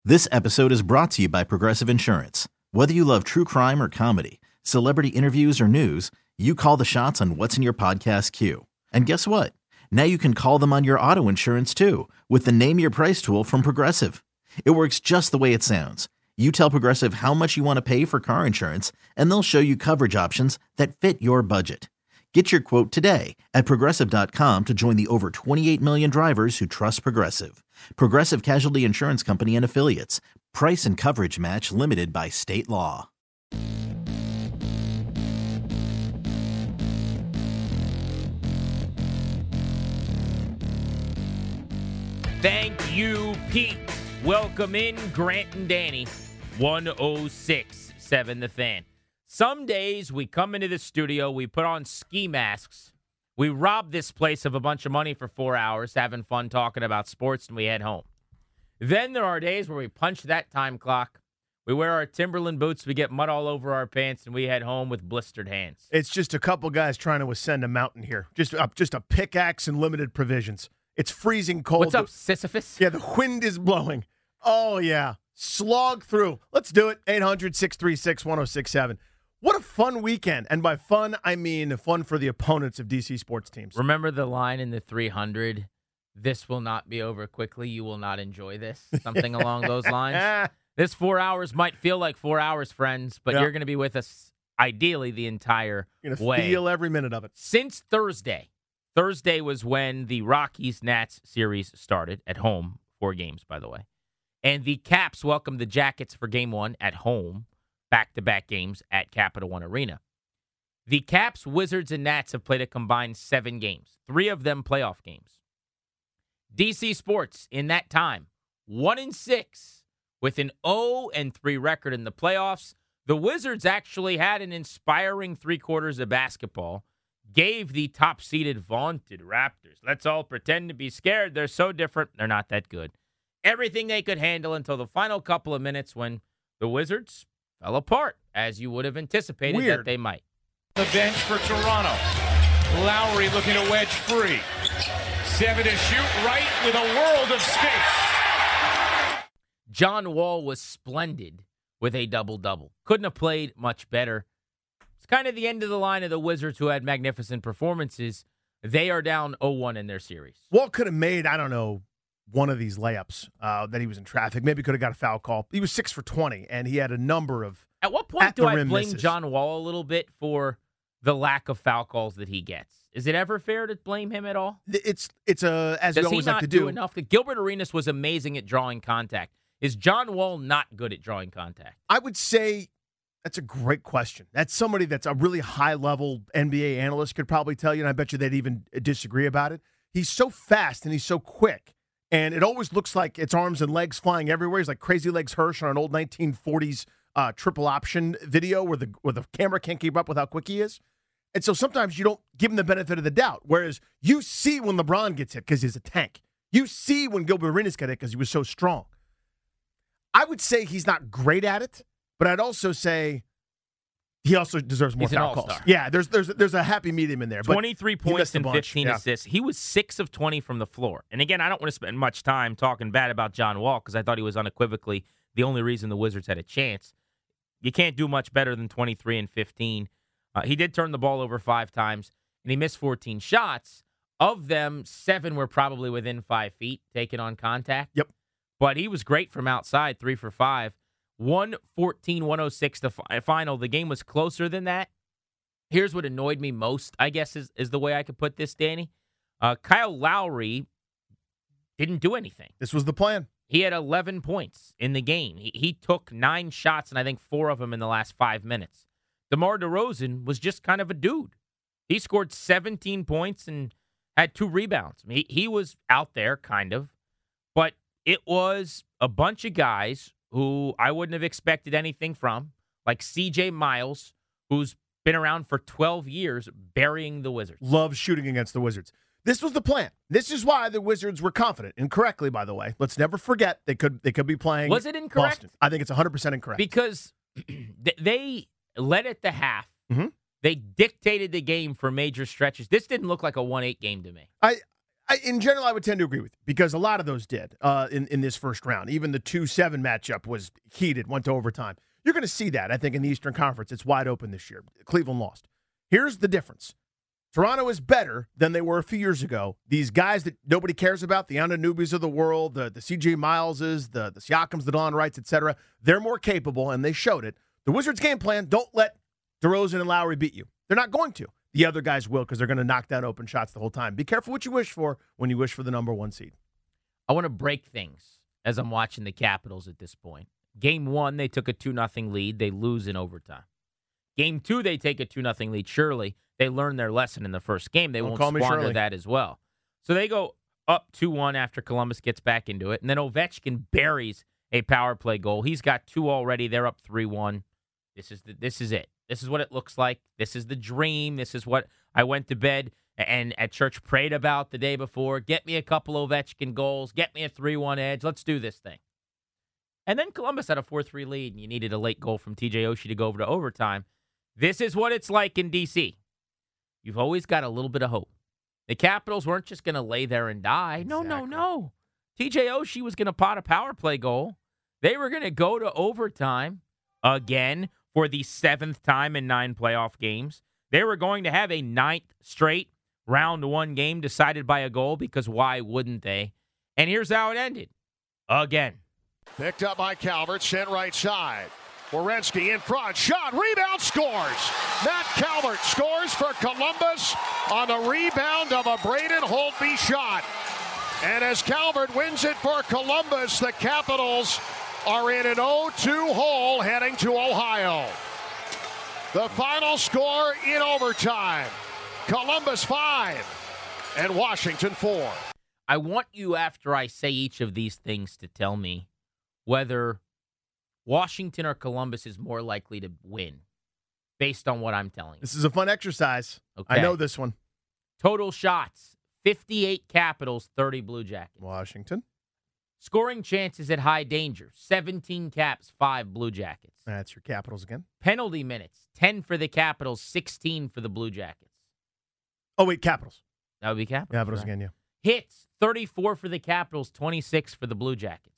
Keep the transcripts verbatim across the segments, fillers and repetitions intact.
This episode is brought to you by Progressive Insurance. Whether you love true crime or comedy, celebrity interviews or news, you call the shots on what's in your podcast queue. And guess what? Now you can call them on your auto insurance too with the Name Your Price tool from Progressive. It works just the way it sounds. You tell Progressive how much you want to pay for car insurance, and they'll show you coverage options that fit your budget. Get your quote today at Progressive dot com to join the over twenty-eight million drivers who trust Progressive. Progressive Casualty Insurance Company and Affiliates. Price and coverage match limited by state law. Thank you, Pete. Welcome in, Grant and Danny. one oh six point seven The Fan. Some days we come into the studio, we put on ski masks, we rob this place of a bunch of money for four hours, having fun talking about sports, and we head home. Then there are days where we punch that time clock, we wear our Timberland boots, we get mud all over our pants, and we head home with blistered hands. It's just a couple guys trying to ascend a mountain here. Just a, just a pickaxe and limited provisions. It's freezing cold. What's up, Sisyphus? Yeah, the wind is blowing. Oh, yeah. Slog through. Let's do it. eight hundred, six three six, one oh six seven. What a fun weekend. And by fun, I mean fun for the opponents of D C sports teams. Remember the line in the three hundred, this will not be over quickly, you will not enjoy this? Something along those lines. This four hours might feel like four hours, friends, but yep. You're going to be with us ideally the entire You're way. going to feel every minute of it. Since Thursday. Thursday was when the Rockies-Nats series started at home. Four games, by the way. And the Caps welcomed the Jackets for game one at home. Back-to-back games at Capital One Arena. The Caps, Wizards, and Nats have played a combined seven games. Three of them playoff games. D C Sports, in that time, one and six with an oh and three record in the playoffs. The Wizards actually had an inspiring three quarters of basketball. Gave the top-seeded vaunted Raptors, let's all pretend to be scared. They're so different. They're not that good. Everything they could handle until the final couple of minutes when the Wizards fell apart, as you would have anticipated Weird. that they might. The bench for Toronto. Lowry looking to wedge free. Seven to shoot right with a world of space. John Wall was splendid with a double-double. Couldn't have played much better. It's kind of the end of the line of the Wizards, who had magnificent performances. They are down oh one in their series. Walt could have made, I don't know, one of these layups uh, that he was in traffic. Maybe could have got a foul call. He was six for twenty, and he had a number of At what point at do the I rim blame misses. John Wall a little bit for the lack of foul calls that he gets? Is it ever fair to blame him at all? It's it's a as Does we he always not like to do, do. enough? Gilbert Arenas was amazing at drawing contact. Is John Wall not good at drawing contact? I would say that's a great question. That's somebody that's a really high-level N B A analyst could probably tell you, and I bet you they'd even disagree about it. He's so fast and he's so quick, and it always looks like it's arms and legs flying everywhere. He's like Crazy Legs Hirsch on an old nineteen forties uh, triple option video where the where the camera can't keep up with how quick he is. And so sometimes you don't give him the benefit of the doubt, whereas you see when LeBron gets hit because he's a tank. You see when Gilbert Arenas got hit because he was so strong. I would say he's not great at it, but I'd also say he also deserves more He's an foul calls. all-star. Yeah, there's there's there's a happy medium in there. But twenty-three he points missed a and bunch. fifteen Yeah. assists. He was six of twenty from the floor. And again, I don't want to spend much time talking bad about John Wall because I thought he was unequivocally the only reason the Wizards had a chance. You can't do much better than twenty-three and fifteen. Uh, he did turn the ball over five times, and he missed fourteen shots. Of them, seven were probably within five feet, taken on contact. Yep. But he was great from outside, three for five. one fourteen one oh six the fi- final. The game was closer than that. Here's what annoyed me most, I guess, is, is the way I could put this, Danny. Uh, Kyle Lowry didn't do anything. This was the plan. He had eleven points in the game. He, he took nine shots, and I think four of them in the last five minutes. DeMar DeRozan was just kind of a dude. He scored seventeen points and had two rebounds. I mean, he, he was out there, kind of. But it was a bunch of guys who I wouldn't have expected anything from, like C J Miles, who's been around for twelve years, burying the Wizards. Loves shooting against the Wizards. This was the plan. This is why the Wizards were confident, incorrectly, by the way. Let's never forget they could they could be playing. Was it incorrect? Boston. I think it's one hundred percent incorrect. Because they led at the half. Mm-hmm. They dictated the game for major stretches. This didn't look like a one eight game to me. I I, in general, I would tend to agree with you because a lot of those did uh, in, in this first round. Even the two seven matchup was heated, went to overtime. You're going to see that, I think, in the Eastern Conference. It's wide open this year. Cleveland lost. Here's the difference. Toronto is better than they were a few years ago. These guys that nobody cares about, the Anunobis of the world, the, the C J Mileses, the, the Siakams, the Delon Wrights, et cetera, they're more capable, and they showed it. The Wizards' game plan, don't let DeRozan and Lowry beat you. They're not going to. The other guys will because they're going to knock down open shots the whole time. Be careful what you wish for when you wish for the number one seed. I want to break things as I'm watching the Capitals at this point. Game one, they took a two nothing lead. They lose in overtime. Game two, they take a two nothing lead. Surely, they learned their lesson in the first game. They Don't won't squander Shirley. that as well. So they go up two one after Columbus gets back into it. And then Ovechkin buries a power play goal. He's got two already. They're up three one. This is the, this is it. This is what it looks like. This is the dream. This is what I went to bed and at church prayed about the day before. Get me a couple Ovechkin goals. Get me a three one edge. Let's do this thing. And then Columbus had a four three lead, and you needed a late goal from T J Oshie to go over to overtime. This is what it's like in D C. You've always got a little bit of hope. The Capitals weren't just going to lay there and die. No, no, Exactly. no. T J Oshie was going to pot a power play goal. They were going to go to overtime again for the seventh time in nine playoff games. They were going to have a ninth straight round one game decided by a goal because why wouldn't they? And here's how it ended. Again. Picked up by Calvert, sent right side. Werenski in front, shot, rebound, scores. Matt Calvert scores for Columbus on the rebound of a Braden Holtby shot. And as Calvert wins it for Columbus, the Capitals are in an oh two hole heading to Ohio. The final score in overtime, Columbus five and Washington four. I want you, after I say each of these things, to tell me whether Washington or Columbus is more likely to win based on what I'm telling you. This is a fun exercise. Okay. I know this one. Total shots, fifty-eight Capitals, thirty Blue Jackets. Washington. Scoring chances at high danger, seventeen Caps, five Blue Jackets. That's your Capitals again. Penalty minutes, ten for the Capitals, sixteen for the Blue Jackets. Oh, wait, Capitals. That would be Capitals. Capitals right? again, yeah. Hits, thirty-four for the Capitals, twenty-six for the Blue Jackets.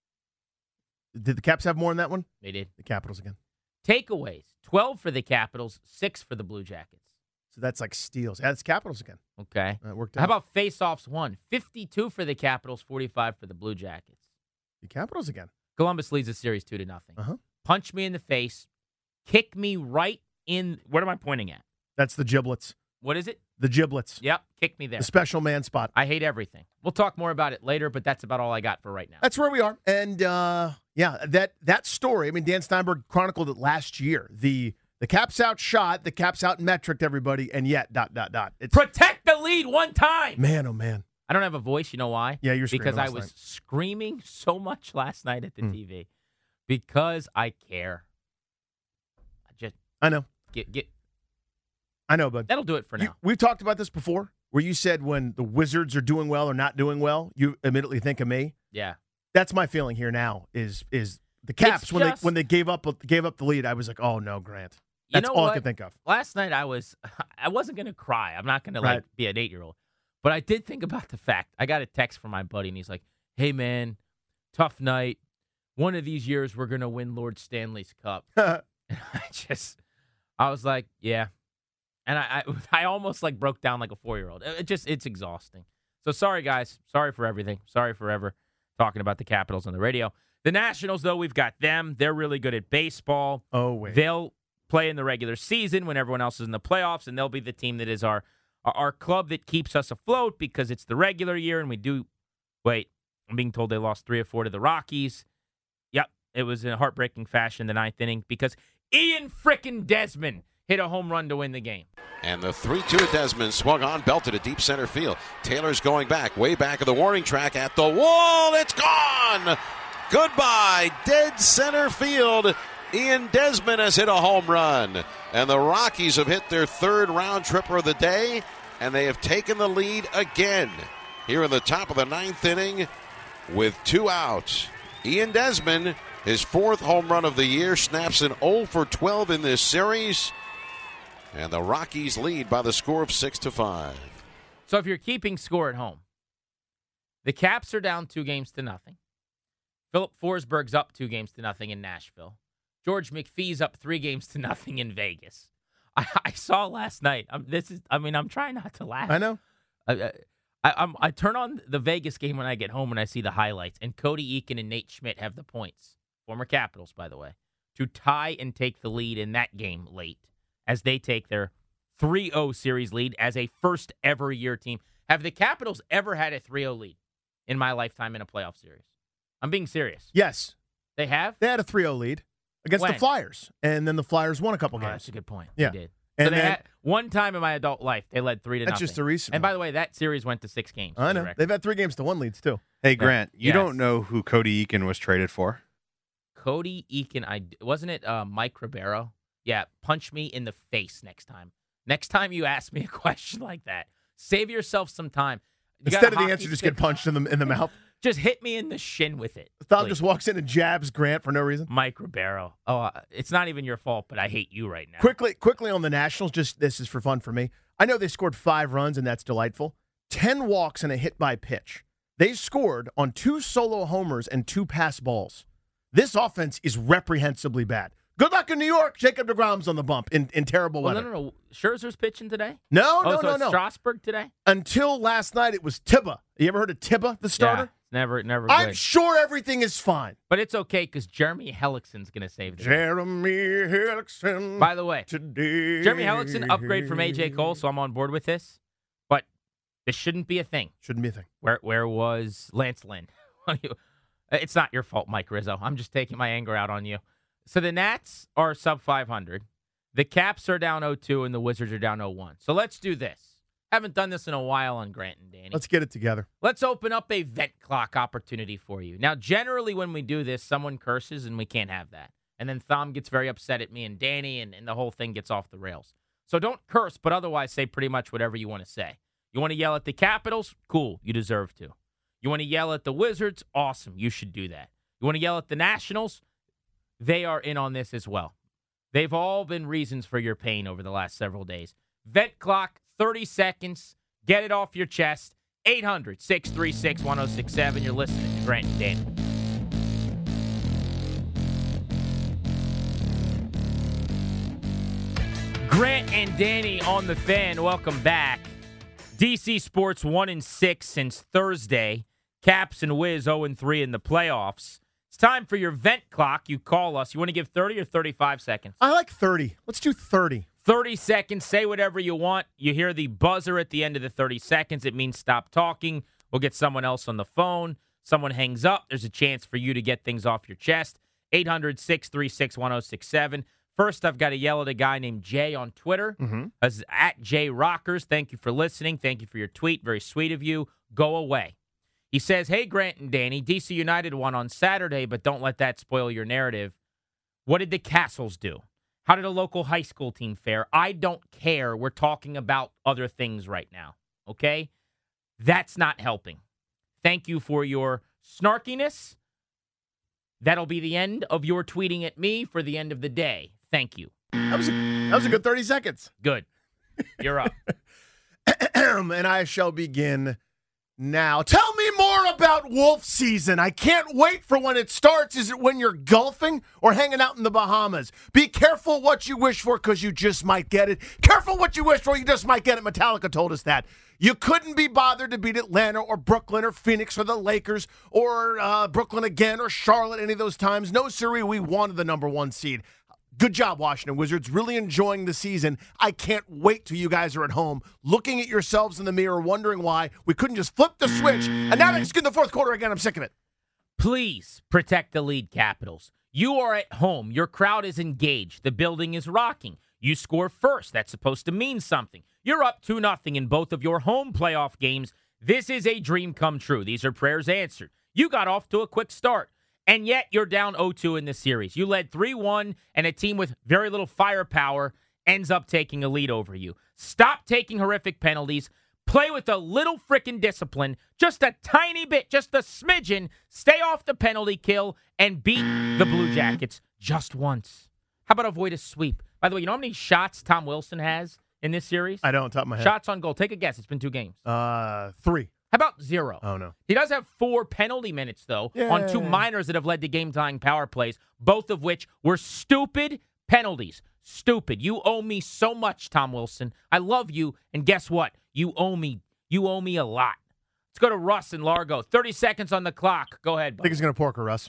Did the Caps have more in that one? They did. The Capitals again. Takeaways, twelve for the Capitals, six for the Blue Jackets. So that's like steals. Yeah, it's Capitals again. Okay. That worked out. How about face-offs won? fifty-two for the Capitals, forty-five for the Blue Jackets. the Capitals again? Columbus leads the series two to nothing. Uh-huh. Punch me in the face. Kick me right in. What am I pointing at? That's the giblets. What is it? The giblets. Yep. Kick me there. The special man spot. I hate everything. We'll talk more about it later, but that's about all I got for right now. That's where we are. And, uh, yeah, that that story, I mean, Dan Steinberg chronicled it last year. The the Caps outshot, the Caps out-metriced everybody, and yet, dot, dot, dot. It's, Protect the lead one time. man, oh, man. I don't have a voice. You know why? Yeah, you're screaming Because I last was night. screaming so much last night at the Hmm. T V. Because I care. I just I know. get get. I know, bud. That'll do it for You- now. we've talked about this before, where you said when the Wizards are doing well or not doing well, you immediately think of me. Yeah. That's my feeling here now. Is is the Caps It's when just- they when they gave up gave up the lead? I was like, oh no, Grant. You That's know all what? I could think of. Last night I was I wasn't gonna cry. I'm not gonna like Right. be an eight year old. But I did think about the fact I got a text from my buddy and he's like, "Hey man, tough night. One of these years we're gonna win Lord Stanley's Cup." And I just I was like, yeah. And I I, I almost like broke down like a four year old. It just it's exhausting. So sorry guys. Sorry for everything. Sorry for ever talking about the Capitals on the radio. The Nationals, though, we've got them. They're really good at baseball. Oh wait, They'll play in the regular season when everyone else is in the playoffs, and they'll be the team that is our our club that keeps us afloat because it's the regular year, and we do. Wait, I'm being told they lost three or four to the Rockies. Yep, it was in a heartbreaking fashion in the ninth inning because Ian frickin' Desmond hit a home run to win the game. And the three two to Desmond, swung on, belted to deep center field. Taylor's going back, way back of the warning track at the wall. It's gone! Goodbye, dead center field. Ian Desmond has hit a home run. And the Rockies have hit their third round tripper of the day, and they have taken the lead again here in the top of the ninth inning with two outs. Ian Desmond, his fourth home run of the year, snaps an oh for twelve in this series. And the Rockies lead by the score of six to five. So if you're keeping score at home, The Caps are down two games to nothing. Philip Forsberg's up two games to nothing in Nashville. George McPhee's up three games to nothing in Vegas. I, I saw last night. I'm, this is. I mean, I'm trying not to laugh. I know. I, I, I, I'm, I turn on the Vegas game when I get home and I see the highlights. And Cody Eakin and Nate Schmidt have the points. Former Capitals, by the way, to tie and take the lead in that game late as they take their three oh series lead as a first ever year team. Have the Capitals ever had a three oh lead in my lifetime in a playoff series? I'm being serious. Yes. They have? They had a three oh lead against When? the Flyers, and then the Flyers won a couple Oh, games. that's a good point. Yeah. They did. And so they then- had, one time in my adult life, they led three to That's nothing. just a recent And one. by the way, that series went to six games. I for the know. record. They've had three games to one leads, too. Hey, Grant, you Yes. don't know who Cody Eakin was traded for? Cody Eakin, I wasn't it uh, Mike Ribeiro? Yeah, punch me in the face next time. Next time you ask me a question like that, save yourself some time. You got Instead a of the hockey answer, just stick? get punched in the in the mouth. Just hit me in the shin with it. Thom please. just walks in and jabs Grant for no reason. Mike Ribeiro. Oh, uh, it's not even your fault, but I hate you right now. Quickly, quickly on the Nationals, just this is for fun for me. I know they scored five runs, and that's delightful. Ten walks and a hit by pitch. They scored on two solo homers and two pass balls. This offense is reprehensibly bad. Good luck in New York. Jacob deGrom's on the bump in, in terrible Well, weather. no, no, no. Scherzer's pitching today? No, oh, no, so no, it's no. Strasburg today? Until last night, it was Tibba. You ever heard of Tibba, the starter? Yeah, never, never I'm good. sure everything is fine. But it's okay because Jeremy Hellickson's going to save the game. Jeremy Hellickson. By the way, today. Jeremy Hellickson upgrade from A J Cole, so I'm on board with this. But this shouldn't be a thing. Shouldn't be a thing. Where where was Lance Lynn? It's not your fault, Mike Rizzo. I'm just taking my anger out on you. So the Nats are sub five hundred. The Caps are down oh two, and the Wizards are down oh one. So let's do this. Haven't done this in a while on Grant and Danny. Let's get it together. Let's open up a vent clock opportunity for you. Now, generally when we do this, someone curses, and we can't have that. And then Thom gets very upset at me and Danny, and, and the whole thing gets off the rails. So don't curse, but otherwise say pretty much whatever you want to say. You want to yell at the Capitals? Cool, you deserve to. You want to yell at the Wizards? Awesome, you should do that. You want to yell at the Nationals? They are in on this as well. They've all been reasons for your pain over the last several days. Vent clock, thirty seconds. Get it off your chest. eight hundred, six three six, one oh six seven. You're listening to Grant and Danny. Grant and Danny on the Fan. Welcome back. D C Sports one and six since Thursday. Caps and Wiz oh and three in the playoffs. It's time for your vent clock. You call us. You want to give thirty or thirty-five seconds? I like thirty. Let's do thirty. thirty seconds. Say whatever you want. You hear the buzzer at the end of the thirty seconds. It means stop talking. We'll get someone else on the phone. Someone hangs up. There's a chance for you to get things off your chest. eight hundred, six three six, one oh six seven. First, I've got to yell at a guy named Jay on Twitter. Mm-hmm. As at Jay Rockers. Thank you for listening. Thank you for your tweet. Very sweet of you. Go away. He says, hey, Grant and Danny, D C United won on Saturday, but don't let that spoil your narrative. What did the Castles do? How did a local high school team fare? I don't care. We're talking about other things right now, okay? That's not helping. Thank you for your snarkiness. That'll be the end of your tweeting at me for the end of the day. Thank you. That was a, that was a good thirty seconds. Good. You're up. And I shall begin now. Tell me more about wolf season. I can't wait for when it starts. Is it when you're golfing or hanging out in the Bahamas? Be careful what you wish for because you just might get it. Careful what you wish for. You just might get it. Metallica told us that. You couldn't be bothered to beat Atlanta or Brooklyn or Phoenix or the Lakers or uh, Brooklyn again or Charlotte any of those times. No, sirree, we wanted the number one seed. Good job, Washington Wizards. Really enjoying the season. I can't wait till you guys are at home looking at yourselves in the mirror, wondering why we couldn't just flip the switch. And now let's get in the fourth quarter again. I'm sick of it. Please protect the lead, Capitals. You are at home. Your crowd is engaged. The building is rocking. You score first. That's supposed to mean something. You're up two nothing in both of your home playoff games. This is a dream come true. These are prayers answered. You got off to a quick start. And yet you're down oh two in this series. You led three one, and a team with very little firepower ends up taking a lead over you. Stop taking horrific penalties. Play with a little frickin' discipline. Just a tiny bit, just a smidgen. Stay off the penalty kill and beat the Blue Jackets just once. How about avoid a sweep? By the way, you know how many shots Tom Wilson has in this series? I don't, top of my head. Shots on goal. Take a guess. It's been two games. Uh, three. How about zero? Oh, no. He does have four penalty minutes, though, Yeah. on two minors that have led to game-tying power plays, both of which were stupid penalties. Stupid. You owe me so much, Tom Wilson. I love you, and guess what? You owe me. You owe me a lot. Let's go to Russ in Largo. thirty seconds on the clock. Go ahead, I think buddy. he's going to pork her, Russ.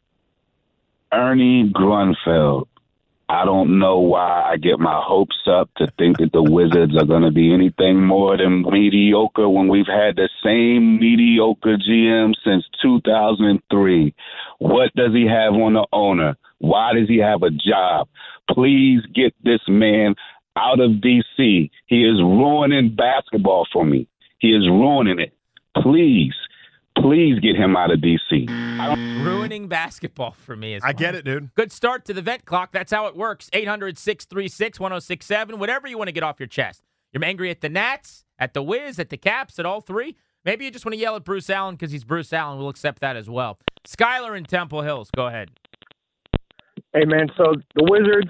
Ernie Grunfeld. I don't know why I get my hopes up to think that the Wizards are going to be anything more than mediocre when we've had the same mediocre G M since two thousand three. What does he have on the owner? Why does he have a job? Please get this man out of D C. He is ruining basketball for me. He is ruining it. Please, please get him out of D C. Ruining basketball for me. Is I get it, dude. Good start to the vent clock. That's how it works. eight hundred, six three six, one oh six seven. Whatever you want to get off your chest. You're angry at the Nats, at the Wiz, at the Caps, at all three. Maybe you just want to yell at Bruce Allen because he's Bruce Allen. We'll accept that as well. Skyler in Temple Hills. Go ahead. Hey, man, so the Wizards,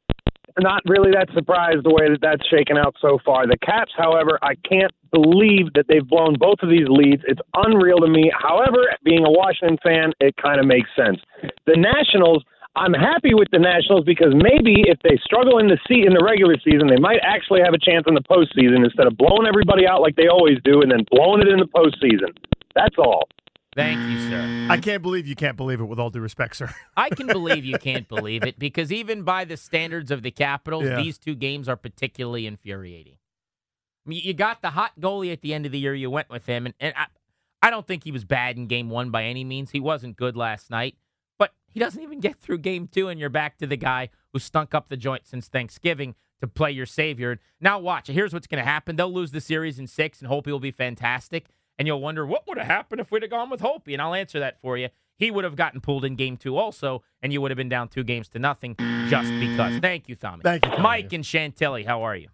not really that surprised the way that that's shaken out so far. The Caps, however, I can't believe that they've blown both of these leads. It's unreal to me. However, being a Washington fan, it kind of makes sense. The Nationals, I'm happy with the Nationals because maybe if they struggle in the seat in the regular season, they might actually have a chance in the postseason instead of blowing everybody out like they always do and then blowing it in the postseason. That's all. Thank you, sir. I can't believe you can't believe it, with all due respect, sir. I can believe you can't believe it because even by the standards of the Capitals, Yeah. these two games are particularly infuriating. I mean, you got the hot goalie at the end of the year. You went with him, and, and I, I don't think he was bad in game one by any means. He wasn't good last night, but he doesn't even get through game two, and you're back to the guy who stunk up the joint since Thanksgiving to play your savior. Now watch. Here's what's going to happen. They'll lose the series in six, and Hopi will be fantastic. And you'll wonder, what would have happened if we'd have gone with Hopi? And I'll answer that for you. He would have gotten pulled in game two also, and you would have been down two games to nothing just because. Thank you, Tommy. Thank you, Tommy. Mike and Chantilly, how are you?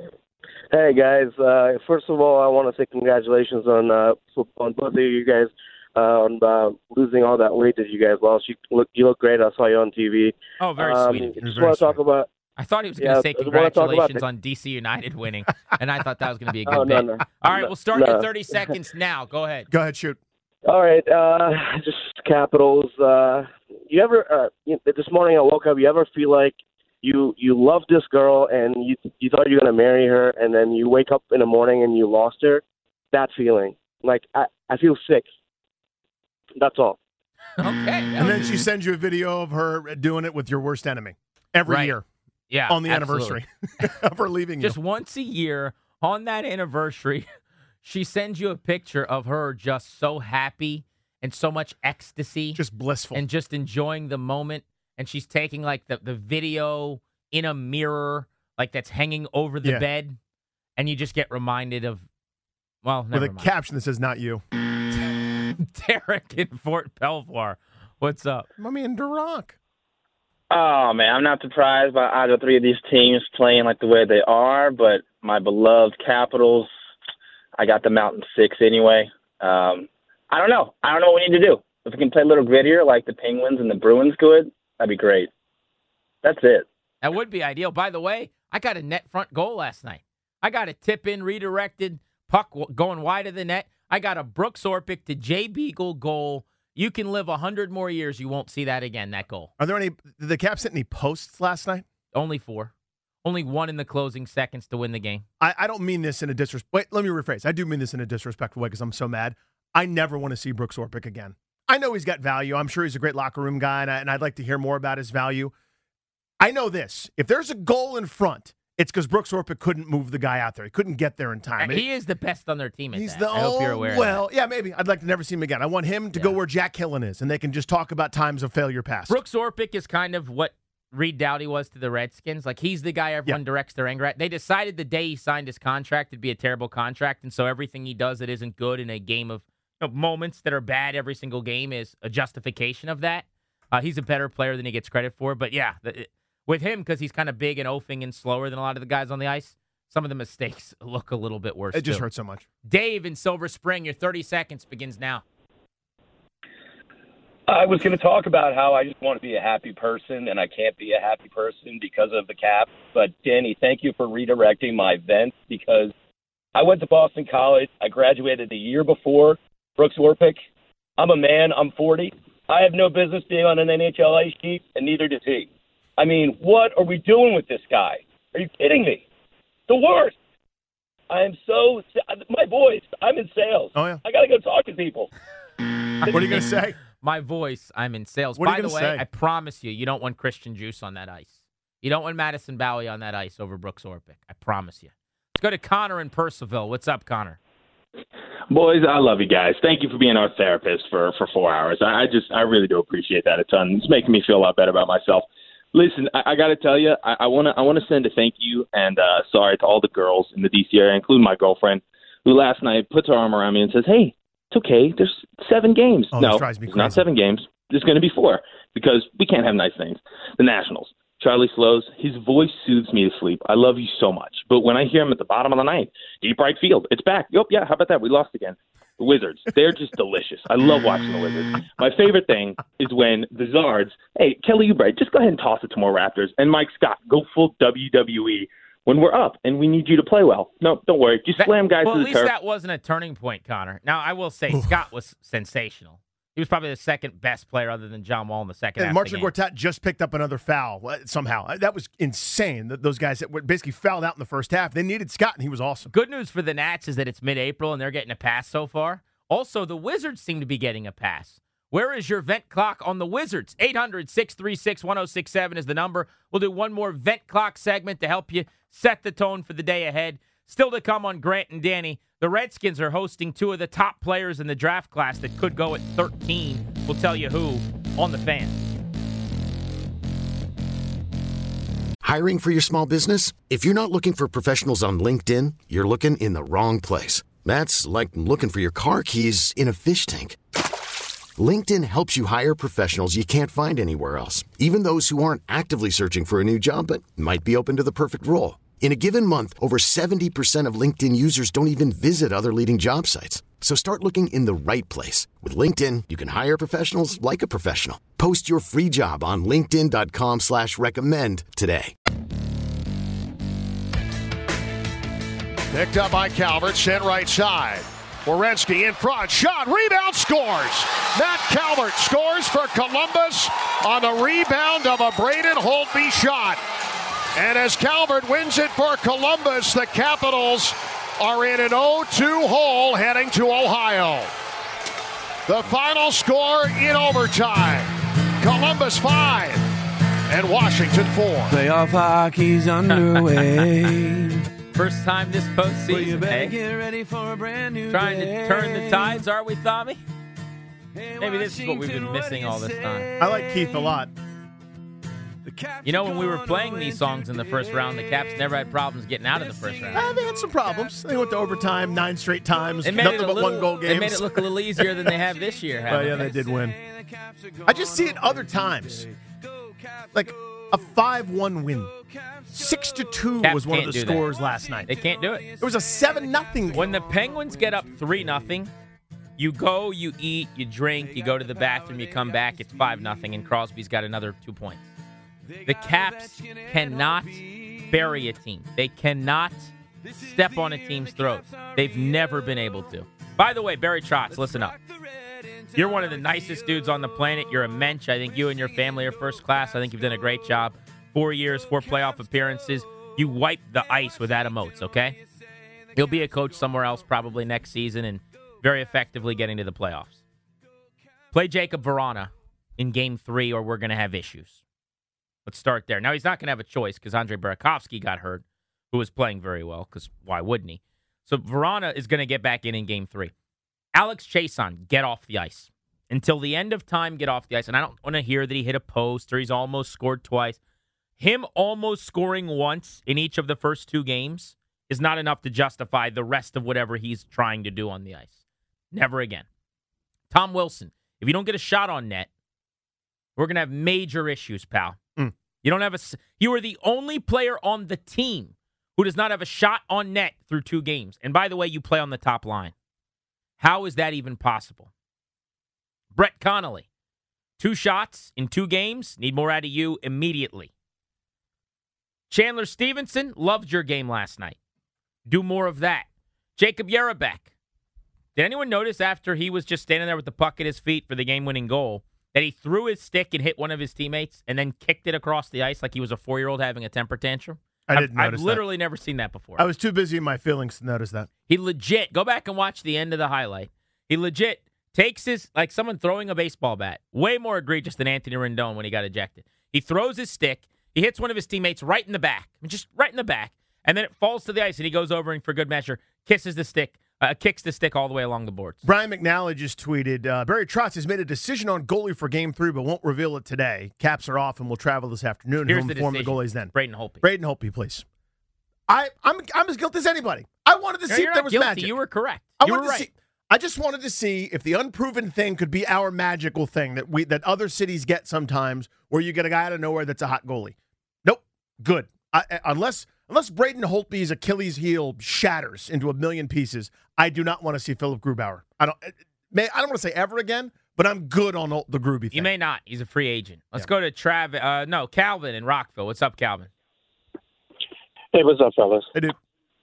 Hey, guys. Uh, first of all, I want to say congratulations on uh, on both of you guys uh, on uh, losing all that weight that you guys lost. You look, you look great. I saw you on T V. Oh, very um, sweet of you. Just want to talk about. I thought he was going to Yeah, say I wanna talk about congratulations the- on D C United winning, and I thought that was going to be a good Oh, no, bit. no. All right, No, we'll start no. your thirty seconds now. Go ahead. Go ahead, shoot. All right, uh, just Capitals. Uh, you ever uh, you, this morning I woke up. You ever feel like you you love this girl and you you thought you were gonna marry her, and then you wake up in the morning and you lost her? That feeling, like I, I feel sick. That's all. Okay. And then she sends you a video of her doing it with your worst enemy every Right. year yeah, on the absolutely. anniversary of her leaving Just you. once a year on that anniversary, she sends you a picture of her just so happy and so much ecstasy. Just blissful. And just enjoying the moment. And she's taking like the, the video in a mirror, like that's hanging over the Yeah. bed. And you just get reminded of, well, with never a mind. caption that says, not you. Derek in Fort Belvoir. What's up? Mommy and Duroc. Oh, man, I'm not surprised by either three of these teams playing like the way they are, but my beloved Capitals, I got them out in six anyway. Um, I don't know. I don't know what we need to do. If we can play a little grittier like the Penguins and the Bruins could, that'd be great. That's it. That would be ideal. By the way, I got a net front goal last night. I got a tip-in, redirected, puck w- going wide of the net. I got a Brooks Orpik to Jay Beagle goal. You can live one hundred more years. You won't see that again, that goal. Are there any, did the Caps hit any posts last night? Only four. Only one in the closing seconds to win the game. I, I don't mean this in a disrespect. Wait, let me rephrase. I do mean this in a disrespectful way because I'm so mad. I never want to see Brooks Orpik again. I know he's got value. I'm sure he's a great locker room guy, and, I, and I'd like to hear more about his value. I know this. If there's a goal in front, it's because Brooks Orpik couldn't move the guy out there. He couldn't get there in time. He is the best on their team at He's that. the I hope you're aware of well, that. yeah, maybe. I'd like to never see him again. I want him to Yeah. go where Jack Hillen is, and they can just talk about times of failure past. Brooks Orpik is kind of what Reed Doughty was to the Redskins. Like, he's the guy everyone Yeah. directs their anger at. They decided the day he signed his contract it'd be a terrible contract, and so everything he does that isn't good in a game of you know, moments that are bad every single game is a justification of that. Uh, he's a better player than he gets credit for. But, yeah, the, with him, because he's kind of big and oafing and slower than a lot of the guys on the ice, some of the mistakes look a little bit worse, It just too. hurts so much. Dave in Silver Spring, your thirty seconds begins now. I was going to talk about how I just want to be a happy person, and I can't be a happy person because of the cap. But, Danny, thank you for redirecting my vent because I went to Boston College. I graduated the year before Brooks Orpik. I'm a man. I'm forty. I have no business being on an N H L ice sheet, and neither does he. I mean, what are we doing with this guy? Are you kidding me? The worst. I am so – my voice, I'm in sales. Oh, yeah. I got to go talk to people. What are you going to say? My voice, I'm in sales. What are By you the gonna way, say? I promise you, you don't want Christian Juice on that ice. You don't want Madison Bowie on that ice over Brooks Orpik. I promise you. Let's go to Connor in Purcellville. What's up, Connor? Boys, I love you guys. Thank you for being our therapist for, for four hours. I, I just, I really do appreciate that a ton. It's making me feel a lot better about myself. Listen, I, I got to tell you, I want to, I want to send a thank you and uh, sorry to all the girls in the D C area, including my girlfriend, who last night puts her arm around me and says, "Hey, it's okay. There's seven games." Oh, no, this drives me it's crazy. not seven games. There's going to be four because we can't have nice things. The Nationals. Charlie Slows, his voice soothes me to sleep. I love you so much. But when I hear him at the bottom of the ninth, deep right field, it's back. Yep, yeah, how about that? We lost again. The Wizards, they're just delicious. I love watching the Wizards. My favorite thing is when the Zards, hey, Kelly Oubre, just go ahead and toss it to more Raptors. And Mike Scott, go full W W E when we're up and we need you to play well. No, don't worry. Just That- slam guys well, to at the least turf. that wasn't a turning point, Connor. Now, I will say Scott was sensational. He was probably the second best player other than John Wall in the second And half Marcin of the game. Gortat just picked up another foul uh, somehow. Uh, That was insane. Th- Those guys that were basically fouled out in the first half. They needed Scott, and he was awesome. Good news for the Nats is that it's mid-April and they're getting a pass so far. Also, the Wizards seem to be getting a pass. Where is your vent clock on the Wizards? eight hundred, six three six, one oh six seven is the number. We'll do one more vent clock segment to help you set the tone for the day ahead. Still to come on Grant and Danny, the Redskins are hosting two of the top players in the draft class that could go at thirteen. We'll tell you who on the Fan. Hiring for your small business? If you're not looking for professionals on LinkedIn, you're looking in the wrong place. That's like looking for your car keys in a fish tank. LinkedIn helps you hire professionals you can't find anywhere else, even those who aren't actively searching for a new job but might be open to the perfect role. In a given month, over seventy percent of LinkedIn users don't even visit other leading job sites. So start looking in the right place. With LinkedIn, you can hire professionals like a professional. Post your free job on linkedin.com slash recommend today. Picked up by Calvert, sent right side. Werenski in front, shot, rebound, scores. Matt Calvert scores for Columbus on the rebound of a Braden Holtby shot. And as Calvert wins it for Columbus, the Capitals are in an oh two hole heading to Ohio. The final score in overtime. Columbus five and Washington four. Playoff hockey's underway. First time this postseason, hey? Get ready for a brand new Trying day. to turn the tides, are we, Tommy? Maybe this is what we've been missing all this time. I like Keith a lot. You know, when we were playing these songs in the first round, the Caps never had problems getting out of the first round. Uh, they had some problems. They went to overtime nine straight times. They made Nothing it a but little, one goal games. They made it look a little easier than they have this year. Oh, haven't yeah, they did win. I just see it other times. Like a five one win. six to two Caps was one of can't the do that. scores last night. They can't do it. It was a seven nothing. When the Penguins get up three nothing, you go, you eat, you drink, you go to the bathroom, you come back, it's five nothing, and Crosby's got another two points. The Caps cannot bury a team. They cannot step on a team's throat. They've never been able to. By the way, Barry Trotz, listen up. You're one of the nicest dudes on the planet. You're a mensch. I think you and your family are first class. I think you've done a great job. Four years, four playoff appearances. You wiped the ice with Adam Oates, okay? He'll be a coach somewhere else probably next season and very effectively getting to the playoffs. Play Jacob Vrana in game three or we're going to have issues. Let's start there. Now, he's not going to have a choice because Andre Burakovsky got hurt, who was playing very well, because why wouldn't he? So Vrana is going to get back in in game three. Alex Chason, get off the ice. Until the end of time, get off the ice. And I don't want to hear that he hit a post or he's almost scored twice. Him almost scoring once in each of the first two games is not enough to justify the rest of whatever he's trying to do on the ice. Never again. Tom Wilson, if you don't get a shot on net, we're going to have major issues, pal. Mm. You don't have a. You are the only player on the team who does not have a shot on net through two games. And by the way, you play on the top line. How is that even possible? Brett Connolly, two shots in two games. Need more out of you immediately. Chandler Stevenson, loved your game last night. Do more of that. Jacob Yerabek. Did anyone notice after he was just standing there with the puck at his feet for the game-winning goal that he threw his stick and hit one of his teammates and then kicked it across the ice like he was a four-year-old having a temper tantrum? I I've, didn't notice I've literally that. never seen that before. I was too busy in my feelings to notice that. He legit, go back and watch the end of the highlight. He legit takes his, like someone throwing a baseball bat, way more egregious than Anthony Rendon when he got ejected. He throws his stick, he hits one of his teammates right in the back, just right in the back, and then it falls to the ice, and he goes over and, for good measure, kisses the stick, uh, kicks the stick all the way along the boards. Brian McNally just tweeted, uh, Barry Trotz has made a decision on goalie for game three, but won't reveal it today. Caps are off, and will travel this afternoon. Here's He'll the inform the decision. goalies then. Braden Holtby. Braden Holtby, please. I, I'm I'm as guilty as anybody. I wanted to No, see you're if there not was guilty. magic. You were correct. I You wanted were to right. see. I just wanted to see if the unproven thing could be our magical thing that we that other cities get sometimes, where you get a guy out of nowhere that's a hot goalie. Nope, good. I, I- unless unless Braden Holtby's Achilles heel shatters into a million pieces, I do not want to see Philip Grubauer. I don't. May I don't want to say ever again, but I'm good on the Gruby thing. You may not. He's a free agent. Let's Yeah. go to Travis. Uh, no, Calvin in Rockville. What's up, Calvin? Hey, what's up, fellas? Hey, dude.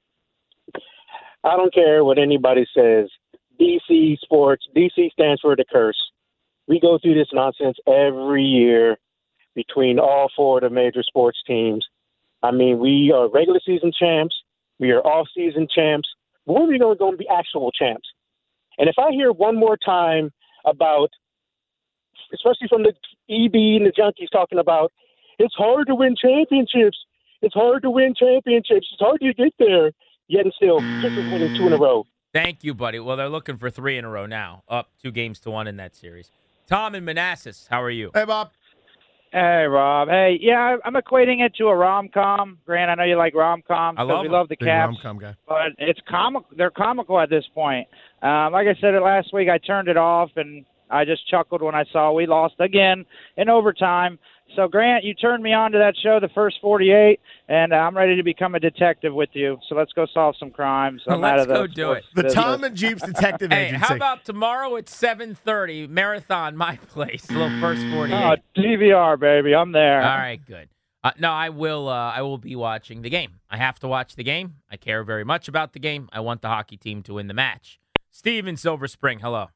I don't care what anybody says. D C Sports, D C stands for the curse. We go through this nonsense every year between all four of the major sports teams. I mean, we are regular season champs. We are off-season champs. But when are we going to be actual champs? And if I hear one more time about, especially from the E B and the junkies talking about, it's hard to win championships. It's hard to win championships. It's hard to get there. Yet and still, just winning two in a row. Thank you, buddy. Well, they're looking for three in a row now, up two games to one in that series. Tom in Manassas, how are you? Hey, Bob. Hey, Rob. Hey, yeah, I'm equating it to a rom-com. Grant, I know you like rom-coms. I love we them. love the Big Caps. rom-com guy. But it's comic. They're comical at this point. Um, like I said it last week, I turned it off, and I just chuckled when I saw we lost again in overtime. So, Grant, you turned me on to that show, The First forty-eight, and uh, I'm ready to become a detective with you. So let's go solve some crimes. I'm Let's out of the go do it. The business. Tom and Jeeps Detective Hey, Agency. how about tomorrow at seven thirty, Marathon, my place, little First forty-eight. Oh, D V R, baby. I'm there. All right, good. Uh, no, I will. Uh, I will be watching the game. I have to watch the game. I care very much about the game. I want the hockey team to win the match. Steve in Silver Spring, hello.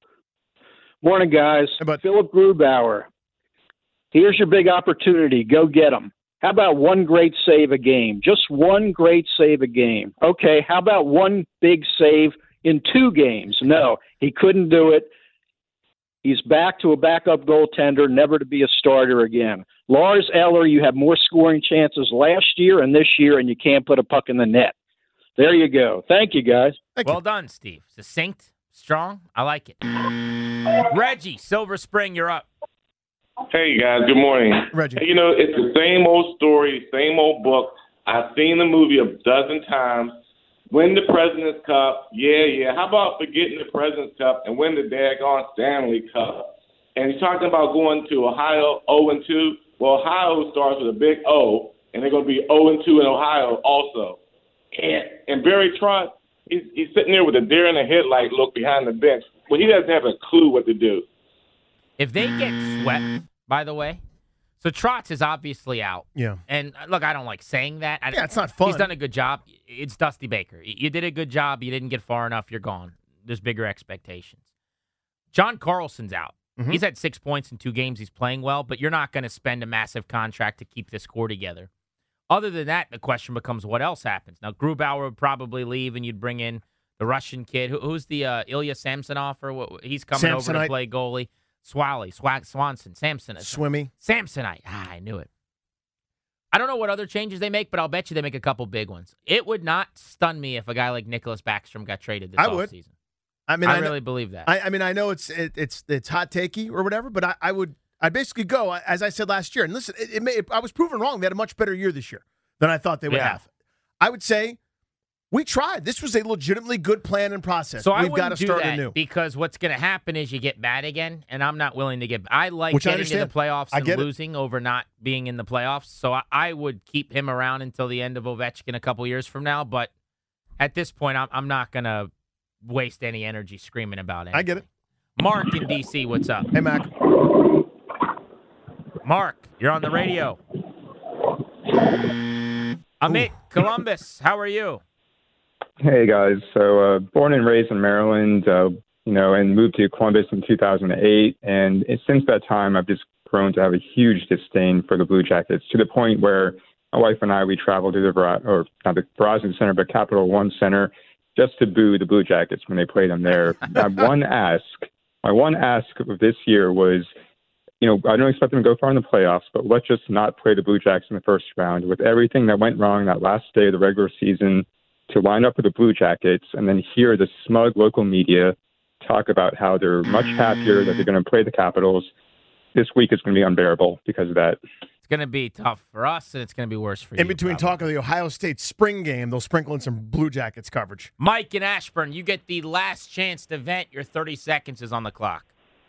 Morning, guys. Philip Grubauer. Here's your big opportunity. Go get him. How about one great save a game? Just one great save a game. Okay, how about one big save in two games? No, he couldn't do it. He's back to a backup goaltender, never to be a starter again. Lars Eller, you have more scoring chances last year and this year, and you can't put a puck in the net. There you go. Thank you, guys. well done, Steve. Succinct, strong. I like it. Reggie, Silver Spring, you're up. Hey, guys. Good morning. Reggie. Hey, you know, it's the same old story, same old book. I've seen the movie a dozen times. Win the President's Cup. Yeah, yeah. How about forgetting the President's Cup and win the daggone Stanley Cup? And he's talking about going to Ohio oh and two. Well, Ohio starts with a big O, and they're going to be oh and two in Ohio also. And, and Barry Trotz, he's, he's sitting there with a deer in the headlight look behind the bench. Well, he doesn't have a clue what to do. If they get swept, by the way, so Trotz is obviously out. Yeah. And uh, look, I don't like saying that. I, Yeah, it's not fun. He's done a good job. It's Dusty Baker. You did a good job. You didn't get far enough. You're gone. There's bigger expectations. John Carlson's out. Mhm. He's had six points in two games. He's playing well, but you're not going to spend a massive contract to keep this core together. Other than that, the question becomes what else happens. Now, Grubauer would probably leave, and you'd bring in the Russian kid. Who, who's the uh, Ilya Samsonov? Or what, he's coming over to Samsonite. play goalie. Swally, Swag, Swanson, Samsonite. Swimmy. Samsonite. Ah, I knew it. I don't know what other changes they make, but I'll bet you they make a couple big ones. It would not stun me if a guy like Nicholas Backstrom got traded this I would. offseason. I mean, I, I kn- really believe that. I, I mean, I know it's it, it's it's hot takey or whatever, but I, I would I basically go as I said last year. And listen, it, it may, I was proven wrong. They had a much better year this year than I thought they would Yeah. have. I would say we tried. This was a legitimately good plan and process. So I We've got to wouldn't do start that anew. because what's going to happen is you get bad again, and I'm not willing to get. I like Which I getting to the understand. playoffs I and get it. losing over not being in the playoffs. So I, I would keep him around until the end of Ovechkin a couple years from now. But at this point, I'm, I'm not going to waste any energy screaming about it. I get it. Mark in D C, what's up? Hey, Mac. Mark, you're on the radio. Amit, Columbus, how are you? Hey guys, so uh, born and raised in Maryland, uh, you know, and moved to Columbus in two thousand eight, and since that time, I've just grown to have a huge disdain for the Blue Jackets to the point where my wife and I we traveled to the Ver- or not the Verizon Center, but Capital One Center, just to boo the Blue Jackets when they played them there. My one ask, my one ask of this year was, you know, I don't expect them to go far in the playoffs, but let's just not play the Blue Jackets in the first round. With everything that went wrong that last day of the regular season, to line up with the Blue Jackets and then hear the smug local media talk about how they're much happier that they're going to play the Capitals, this week is going to be unbearable because of that. It's going to be tough for us, and it's going to be worse for you. In between probably. talk of the Ohio State spring game, they'll sprinkle in some Blue Jackets coverage. Mike in Ashburn, you get the last chance to vent. Your thirty seconds is on the clock.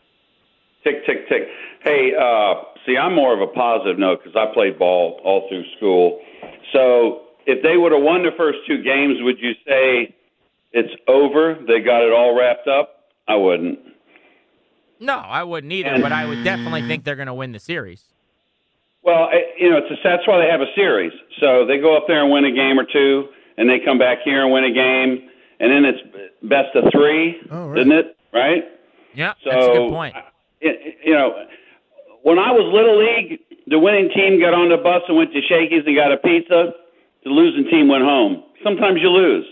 Tick, tick, tick. Hey, uh, see, I'm more of a positive note because I played ball all through school. So if they would have won the first two games, would you say it's over? They got it all wrapped up? I wouldn't. No, I wouldn't either, but I would definitely think they're going to win the series. Well, you know, it's a, that's why they have a series. So they go up there and win a game or two, and they come back here and win a game, and then it's best of three, oh, right. Isn't it? Right? Yeah, so, that's a good point. It, you know, when I was Little League, the winning team got on the bus and went to Shakey's and got a pizza. The losing team went home. Sometimes you lose.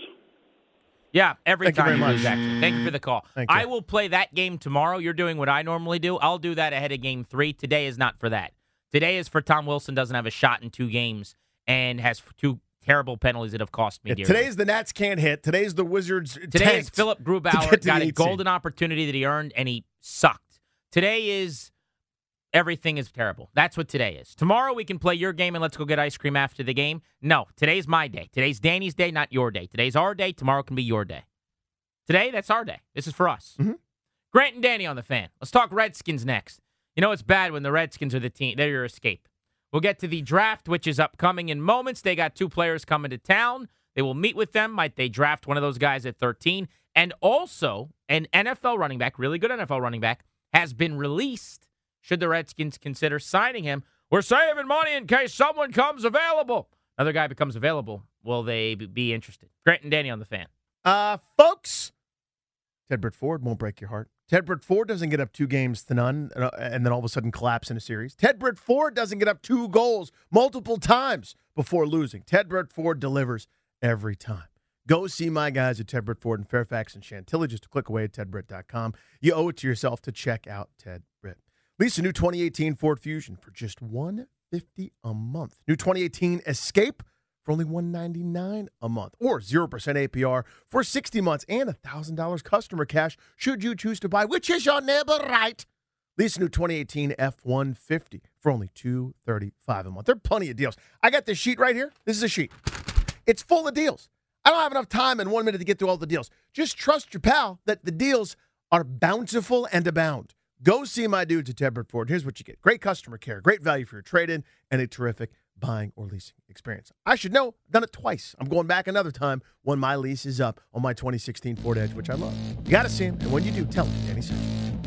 Yeah, every Thank time you, you, very lose, much. actually. Thank you for the call. Thank you. I will play that game tomorrow. You're doing what I normally do. I'll do that ahead of game three. Today is not for that. Today is for Tom Wilson doesn't have a shot in two games and has two terrible penalties that have cost me Yeah, dearly. today's the Nats can't hit. Today's the Wizards. Today is Philip to Grubauer get to got the a eight golden seed. opportunity that he earned, and he sucked. Today is everything is terrible. That's what today is. Tomorrow we can play your game and let's go get ice cream after the game. No, today's my day. Today's Danny's day, not your day. Today's our day. Tomorrow can be your day. Today, that's our day. This is for us. Mm-hmm. Grant and Danny on the Fan. Let's talk Redskins next. You know it's bad when the Redskins are the team. They're your escape. We'll get to the draft, which is upcoming in moments. They got two players coming to town. They will meet with them. Might they draft one of those guys at thirteen? And also, an N F L running back, really good N F L running back, has been released. Should the Redskins consider signing him? We're saving money in case someone comes available. Another guy becomes available. Will they be interested? Grant and Danny on the Fan. Uh, folks, Ted Britt Ford won't break your heart. Ted Britt Ford doesn't get up two games to none uh, and then all of a sudden collapse in a series. Ted Britt Ford doesn't get up two goals multiple times before losing. Ted Britt Ford delivers every time. Go see my guys at Ted Britt Ford in Fairfax and Chantilly. Just a click away at ted britt dot com. You owe it to yourself to check out Ted Britt. Lease a new twenty eighteen Ford Fusion for just one hundred fifty dollars a month. New twenty eighteen Escape for only one hundred ninety-nine dollars a month, or zero percent A P R for sixty months and one thousand dollars customer cash should you choose to buy, which is your neighbor right. Lease a new twenty eighteen F one fifty for only two hundred thirty-five dollars a month. There are plenty of deals. I got this sheet right here. This is a sheet. It's full of deals. I don't have enough time in one minute to get through all the deals. Just trust your pal that the deals are bountiful and abound. Go see my dudes at Ted Britt Ford. Here's what you get. Great customer care, great value for your trade-in, and a terrific buying or leasing experience. I should know. I've done it twice. I'm going back another time when my lease is up on my twenty sixteen Ford Edge, which I love. You got to see him, and when you do, tell him Danny said.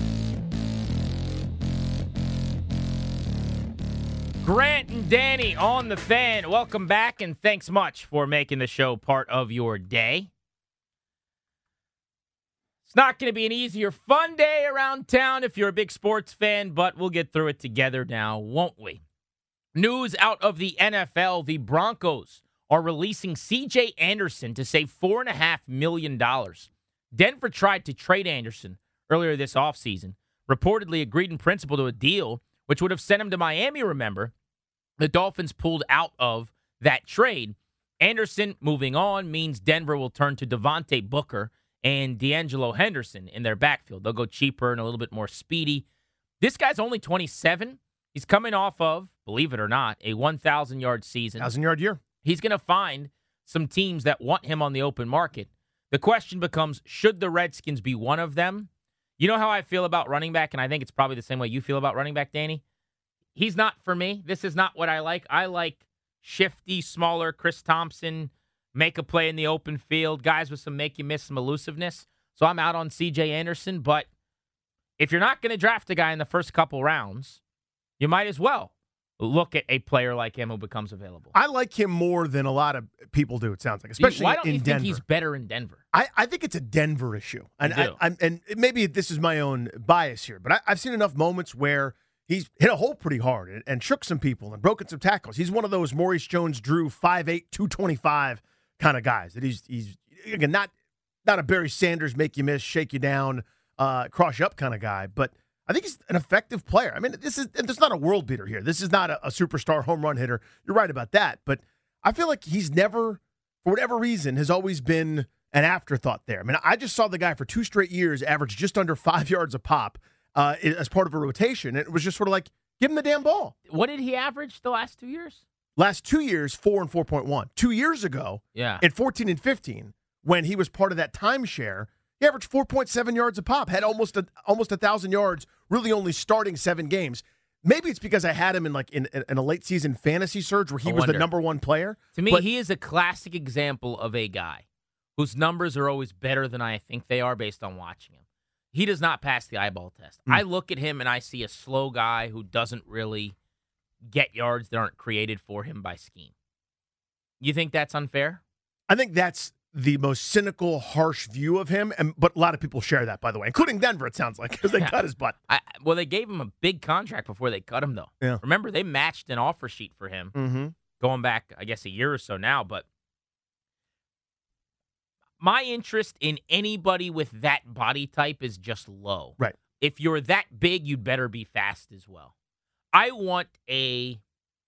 Grant and Danny on the Fan. Welcome back, and thanks much for making the show part of your day. It's not going to be an easy or fun day around town if you're a big sports fan, but we'll get through it together now, won't we? News out of the N F L, the Broncos are releasing C J Anderson to save four point five million dollars. Denver tried to trade Anderson earlier this offseason, reportedly agreed in principle to a deal which would have sent him to Miami, remember. The Dolphins pulled out of that trade. Anderson moving on means Denver will turn to Devontae Booker and D'Angelo Henderson in their backfield. They'll go cheaper and a little bit more speedy. This guy's only twenty-seven. He's coming off of, believe it or not, a one thousand yard season. one thousand yard year. He's going to find some teams that want him on the open market. The question becomes, should the Redskins be one of them? You know how I feel about running back, and I think it's probably the same way you feel about running back, Danny? He's not for me. This is not what I like. I like shifty, smaller Chris Thompson, make a play in the open field, guys with some make you miss, some elusiveness. So I'm out on C J Anderson, but if you're not going to draft a guy in the first couple rounds, you might as well look at a player like him who becomes available. I like him more than a lot of people do, it sounds like, especially Why don't in you Denver. think he's better in Denver? I, I think it's a Denver issue. And, You I, do. I'm, and maybe this is my own bias here, but I, I've seen enough moments where he's hit a hole pretty hard and, and shook some people and broken some tackles. He's one of those Maurice Jones-Drew five eight, two twenty-five kind of guys. That he's, he's again, not, not a Barry Sanders make you miss, shake you down, uh, cross you up kind of guy, but I think he's an effective player. I mean, this is this is not a world beater here. This is not a, a superstar home run hitter. You're right about that. But I feel like he's never, for whatever reason, has always been an afterthought there. I mean, I just saw the guy for two straight years average just under five yards a pop uh, as part of a rotation. It was just sort of like, give him the damn ball. What did he average the last two years? Last two years, four and four point one. Two years ago, Yeah. in fourteen and fifteen, when he was part of that timeshare, he averaged four point seven yards a pop, had almost a, almost a thousand yards, really only starting seven games. Maybe it's because I had him in like in, in a late season fantasy surge where he I was wonder. the number one player. To me, But he is a classic example of a guy whose numbers are always better than I think they are based on watching him. He does not pass the eyeball test. Mm. I look at him and I see a slow guy who doesn't really get yards that aren't created for him by scheme. You think that's unfair? I think that's the most cynical, harsh view of him, and but a lot of people share that, by the way, including Denver, it sounds like, because they Yeah. cut his butt. I, well, they gave him a big contract before they cut him, though. Yeah. Remember, they matched an offer sheet for him Mm-hmm. going back, I guess, a year or so now. But my interest in anybody with that body type is just low. Right. If you're that big, you'd better be fast as well. I want a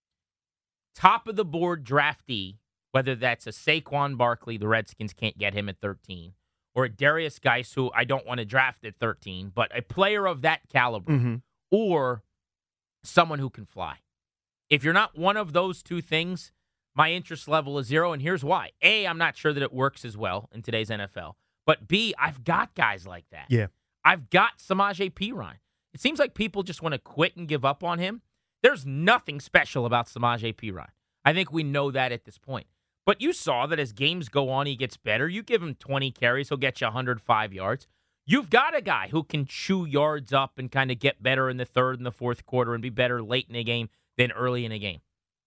top-of-the-board draftee, whether that's a Saquon Barkley, the Redskins can't get him at thirteen, or a Darius Geis, who I don't want to draft at thirteen, but a player of that caliber, Mm-hmm. or someone who can fly. If you're not one of those two things, my interest level is zero, and here's why. A, I'm not sure that it works as well in today's N F L. But B, I've got guys like that. Yeah. I've got Samaje Perine. It seems like people just want to quit and give up on him. There's nothing special about Samaje Perine. I think we know that at this point. But you saw that as games go on, he gets better. You give him twenty carries, he'll get you one hundred five yards. You've got a guy who can chew yards up and kind of get better in the third and the fourth quarter and be better late in a game than early in a game.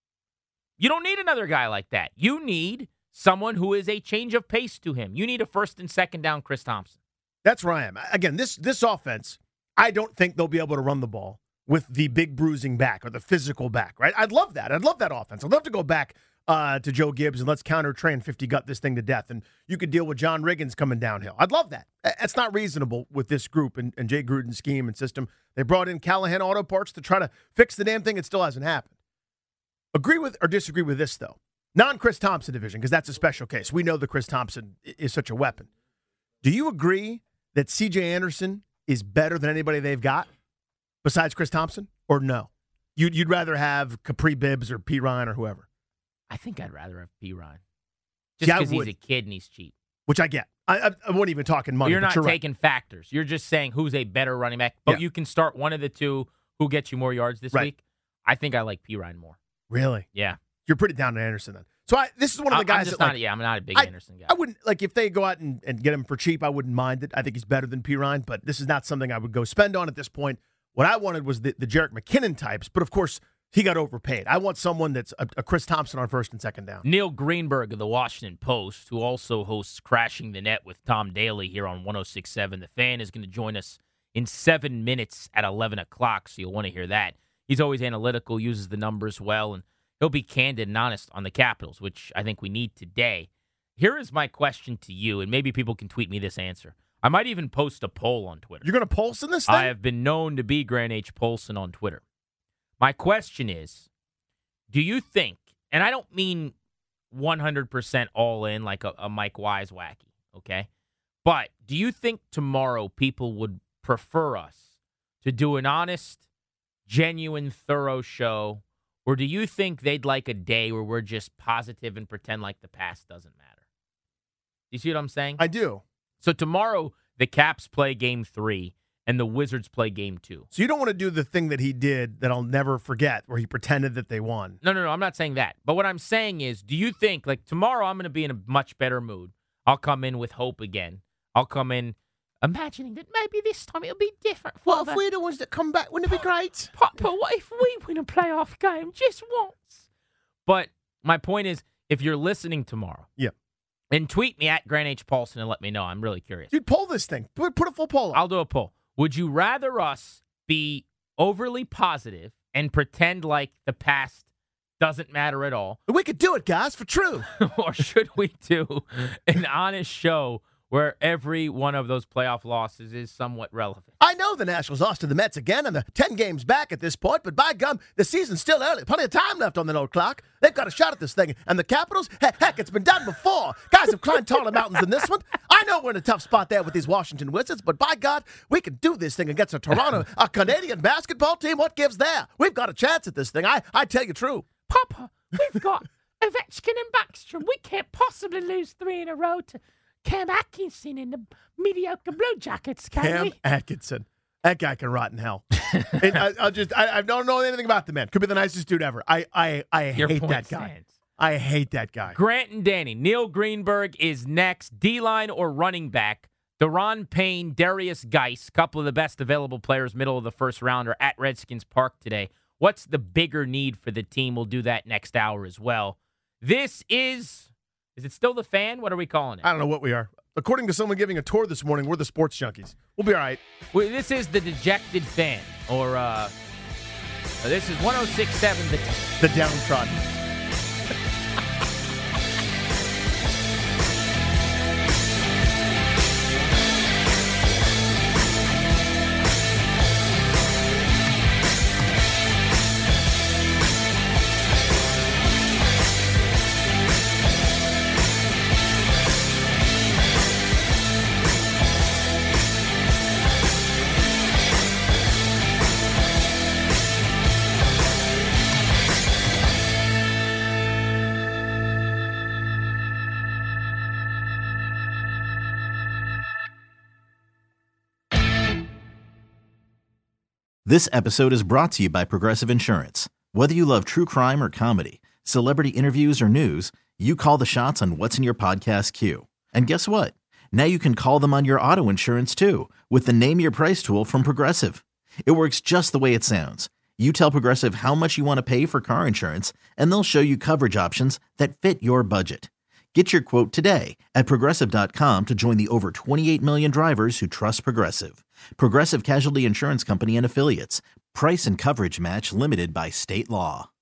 You don't need another guy like that. You need someone who is a change of pace to him. You need a first and second down Chris Thompson. That's where I am. Again, this this offense, I don't think they'll be able to run the ball with the big bruising back or the physical back, right? I'd love that. I'd love that offense. I'd love to go back uh, to Joe Gibbs and let's counter train fifty gut this thing to death. And you could deal with John Riggins coming downhill. I'd love that. That's not reasonable with this group and, and Jay Gruden's scheme and system. They brought in Callahan Auto Parts to try to fix the damn thing. It still hasn't happened. Agree with or disagree with this, though. Non-Chris Thompson division, because that's a special case. We know that Chris Thompson is such a weapon. Do you agree that C J Anderson is better than anybody they've got besides Chris Thompson, or no? You'd, you'd rather have Capri Bibbs or Perine or whoever? I think I'd rather have Perine. See, Just I because he's would. a kid and he's cheap. Which I get. I, I, I wasn't even talking money. You're but not you're right. taking factors. You're just saying who's a better running back. But Yeah. you can start one of the two who gets you more yards this Right. week. I think I like Perine more. Really? Yeah. You're pretty down to Anderson then. So I, this is one of the I'm guys just that not, like, yeah, I'm not a big I- Anderson guy. I wouldn't, like, if they go out and, and get him for cheap, I wouldn't mind it. I think he's better than Perine, but this is not something I would go spend on at this point. What I wanted was the, the Jerick McKinnon types, but of course, he got overpaid. I want someone that's a, a Chris Thompson on first and second down. Neil Greenberg of the Washington Post, who also hosts Crashing the Net with Tom Daly here on one oh six point seven. The Fan is going to join us in seven minutes at eleven o'clock, so you'll want to hear that. He's always analytical, uses the numbers well, and he'll be candid and honest on the Capitals, which I think we need today. Here is my question to you, and maybe people can tweet me this answer. I might even post a poll on Twitter. You're going to pulse in this thing? I have been known to be Grant H. Polson on Twitter. My question is, do you think, and I don't mean one hundred percent all in like a, a Mike Wise wacky, okay? But do you think tomorrow people would prefer us to do an honest, genuine, thorough show, or do you think they'd like a day where we're just positive and pretend like the past doesn't matter? Do you see what I'm saying? I do. So tomorrow, the Caps play game three, and the Wizards play game two. So you don't want to do the thing that he did that I'll never forget, where he pretended that they won. No, no, no, I'm not saying that. But what I'm saying is, do you think, like, tomorrow I'm going to be in a much better mood. I'll come in with hope again. I'll come in imagining that maybe this time it'll be different. What Father. if we're the ones that come back? Wouldn't it be great? Papa, what if we win a playoff game just once? But my point is, if you're listening tomorrow, yeah, and tweet me at Grant H. Paulson and let me know. I'm really curious. Dude, poll this thing. Put, put a full poll up. I'll do a poll. Would you rather us be overly positive and pretend like the past doesn't matter at all? We could do it, guys, for true. Or should we do an honest show where every one of those playoff losses is somewhat relevant? I know the Nationals lost to the Mets again, and they're ten games back at this point, but by gum, the season's still early. Plenty of time left on the old clock. They've got a shot at this thing. And the Capitals, heck, heck it's been done before. Guys have climbed taller mountains than this one. I know we're in a tough spot there with these Washington Wizards, but by God, we can do this thing against a Toronto, a Canadian basketball team. What gives there? We've got a chance at this thing. I, I tell you true. Papa, we've got Ovechkin and Backstrom. We can't possibly lose three in a row to Cam Atkinson in the mediocre Blue Jackets, can Cam we? Atkinson. That guy can rot in hell. And I, I'll just, I, I don't know anything about the man. Could be the nicest dude ever. I, I, I Your hate point that guy. stands. I hate that guy. Grant and Danny. Neil Greenberg is next. D-line or running back. Deron Payne, Darius Geis, couple of the best available players, middle of the first round, are at Redskins Park today. What's the bigger need for the team? We'll do that next hour as well. This is, is it still the Fan? What are we calling it? I don't know what we are. According to someone giving a tour this morning, we're the Sports Junkies. We'll be all right. Well, this is the Dejected Fan, or uh, this is one oh six point seven The, the Downtrodden. This episode is brought to you by Progressive Insurance. Whether you love true crime or comedy, celebrity interviews or news, you call the shots on what's in your podcast queue. And guess what? Now you can call them on your auto insurance too with the Name Your Price tool from Progressive. It works just the way it sounds. You tell Progressive how much you want to pay for car insurance, and they'll show you coverage options that fit your budget. Get your quote today at Progressive dot com to join the over twenty-eight million drivers who trust Progressive. Progressive Casualty Insurance Company and Affiliates. Price and coverage match limited by state law.